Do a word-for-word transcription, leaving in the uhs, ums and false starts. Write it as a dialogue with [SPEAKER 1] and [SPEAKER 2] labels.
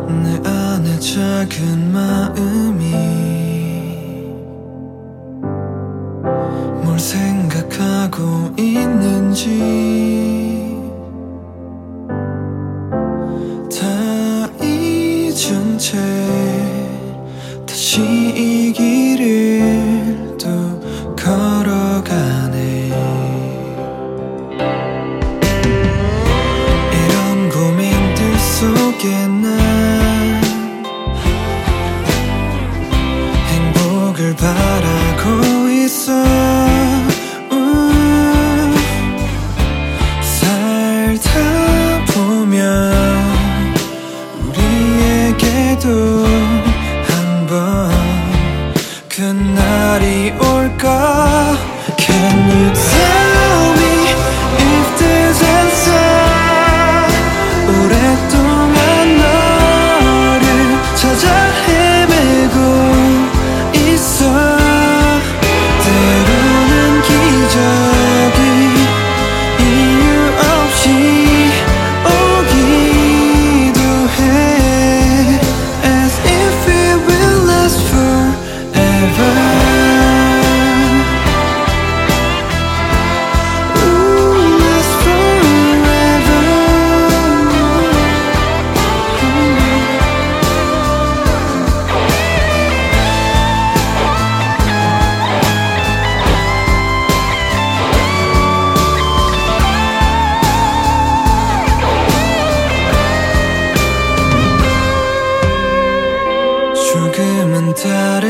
[SPEAKER 1] 내 안에 작은 마음이 뭘 생각하고 있는지 다 잊은 채 다시 이 길을 또 걸어가네. 이런 고민들 속에 난 행복을 바라고 있어. 음, 살다 보면 우리에게도 한번 그날이 올까. Can you tell me if there's answer? 오랫동안 너를 찾아 헤매고 있어. 때로는 기적이 이유 없이 오기도 해. As if it will last forever. 조금은 다른